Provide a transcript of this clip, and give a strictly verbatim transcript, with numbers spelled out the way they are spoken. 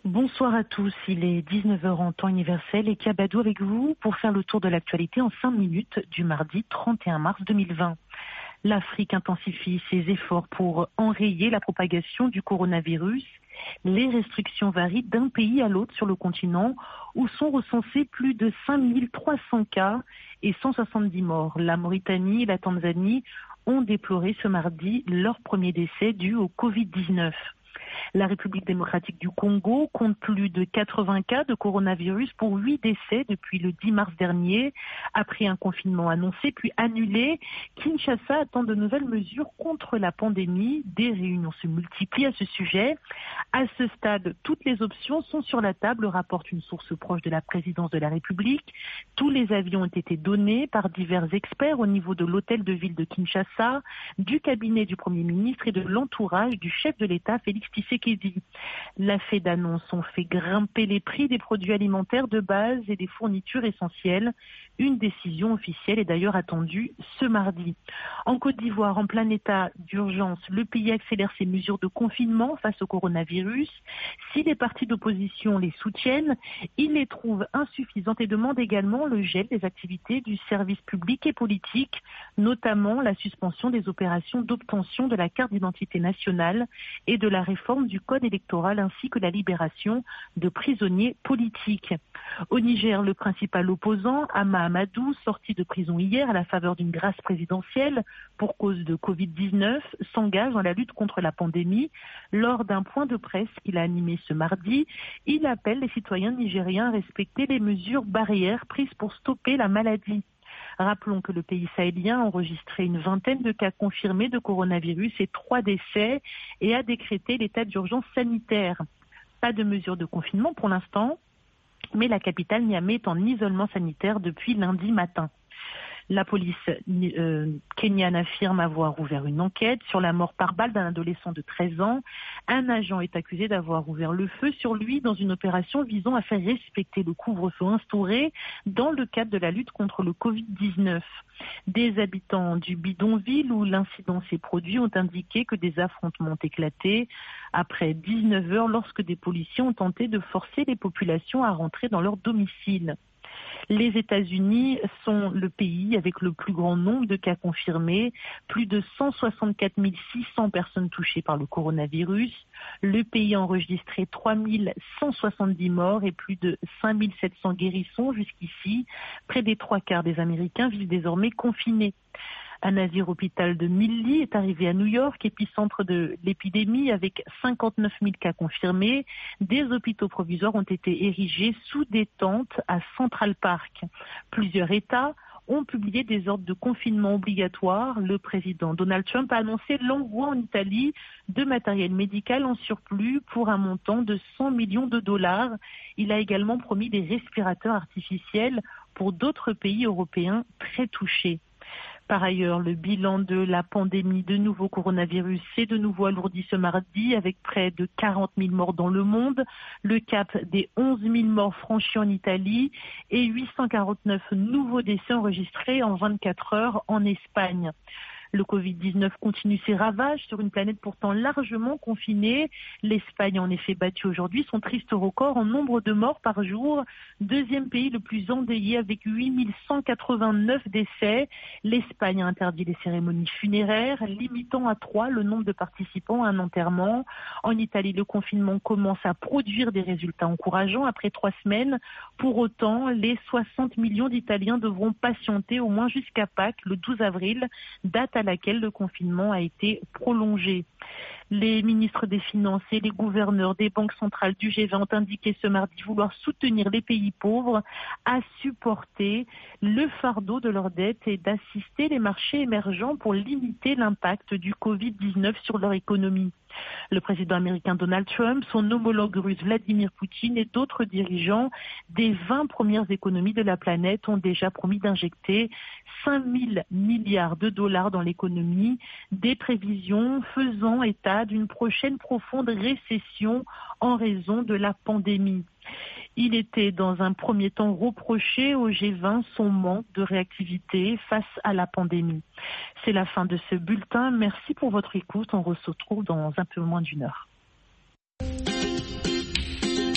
Bonsoir à tous, il est dix-neuf heures en temps universel et Kabadou avec vous pour faire le tour de l'actualité en cinq minutes du mardi trente et un mars deux mille vingt. L'Afrique intensifie ses efforts pour enrayer la propagation du coronavirus. Les restrictions varient d'un pays à l'autre sur le continent où sont recensés plus de cinq mille trois cents cas et cent soixante-dix morts. La Mauritanie et la Tanzanie ont déploré ce mardi leur premier décès dû au covid dix-neuf. La République démocratique du Congo compte plus de quatre-vingts cas de coronavirus pour huit décès depuis le dix mars dernier. Après un confinement annoncé puis annulé, Kinshasa attend de nouvelles mesures contre la pandémie. Des réunions se multiplient à ce sujet. À ce stade, toutes les options sont sur la table, rapporte une source proche de la présidence de la République. Tous les avions ont été donnés par divers experts au niveau de l'hôtel de ville de Kinshasa, du cabinet du Premier ministre et de l'entourage du chef de l'État, Félix Tshisekedi. La fée d'annonce ont fait grimper les prix des produits alimentaires de base et des fournitures essentielles. Une décision officielle est d'ailleurs attendue ce mardi. En Côte d'Ivoire, en plein état d'urgence, le pays accélère ses mesures de confinement face au coronavirus. Si les partis d'opposition les soutiennent, ils les trouvent insuffisantes et demandent également le gel des activités du service public et politique, notamment la suspension des opérations d'obtention de la carte d'identité nationale et de la réforme du code électoral ainsi que la libération de prisonniers politiques. Au Niger, le principal opposant, Hama Amadou, sorti de prison hier à la faveur d'une grâce présidentielle pour cause de covid dix-neuf, s'engage dans la lutte contre la pandémie. Lors d'un point de presse qu'il a animé ce mardi, il appelle les citoyens nigériens à respecter les mesures barrières prises pour stopper la maladie. Rappelons que le pays sahélien a enregistré une vingtaine de cas confirmés de coronavirus et trois décès et a décrété l'état d'urgence sanitaire. Pas de mesures de confinement pour l'instant, mais la capitale Niamey est en isolement sanitaire depuis lundi matin. La police euh, kenyane affirme avoir ouvert une enquête sur la mort par balle d'un adolescent de treize ans. Un agent est accusé d'avoir ouvert le feu sur lui dans une opération visant à faire respecter le couvre-feu instauré dans le cadre de la lutte contre le covid dix-neuf. Des habitants du bidonville où l'incident s'est produit ont indiqué que des affrontements ont éclaté après dix-neuf heures lorsque des policiers ont tenté de forcer les populations à rentrer dans leur domicile. Les États-Unis sont le pays avec le plus grand nombre de cas confirmés, plus de cent soixante-quatre mille six cents personnes touchées par le coronavirus. Le pays a enregistré trois mille cent soixante-dix morts et plus de cinq mille sept cents guérissons jusqu'ici. Près des trois quarts des Américains vivent désormais confinés. Un navire hôpital de mille lits est arrivé à New York, épicentre de l'épidémie, avec cinquante-neuf mille cas confirmés. Des hôpitaux provisoires ont été érigés sous des tentes à Central Park. Plusieurs États ont publié des ordres de confinement obligatoires. Le président Donald Trump a annoncé l'envoi en Italie de matériel médical en surplus pour un montant de cent millions de dollars. Il a également promis des respirateurs artificiels pour d'autres pays européens très touchés. Par ailleurs, le bilan de la pandémie de nouveau coronavirus s'est de nouveau alourdi ce mardi avec près de quarante mille morts dans le monde, le cap des onze mille morts franchis en Italie et huit cent quarante-neuf nouveaux décès enregistrés en vingt-quatre heures en Espagne. Le covid dix-neuf continue ses ravages sur une planète pourtant largement confinée. L'Espagne a en effet battu aujourd'hui son triste record en nombre de morts par jour. Deuxième pays le plus endeuillé avec huit mille cent quatre-vingt-neuf décès. L'Espagne a interdit les cérémonies funéraires, limitant à trois le nombre de participants à un enterrement. En Italie, le confinement commence à produire des résultats encourageants après trois semaines. Pour autant, les soixante millions d'Italiens devront patienter au moins jusqu'à Pâques, le douze avril, date à laquelle le confinement a été prolongé. Les ministres des Finances et les gouverneurs des banques centrales du G vingt ont indiqué ce mardi vouloir soutenir les pays pauvres à supporter le fardeau de leurs dettes et d'assister les marchés émergents pour limiter l'impact du covid dix-neuf sur leur économie. Le président américain Donald Trump, son homologue russe Vladimir Poutine et d'autres dirigeants des vingt premières économies de la planète ont déjà promis d'injecter cinq mille milliards de dollars dans l'économie, des prévisions faisant état d'une prochaine profonde récession en raison de la pandémie. Il était dans un premier temps reproché au G vingt son manque de réactivité face à la pandémie. C'est la fin de ce bulletin. Merci pour votre écoute. On se retrouve dans un peu moins d'une heure.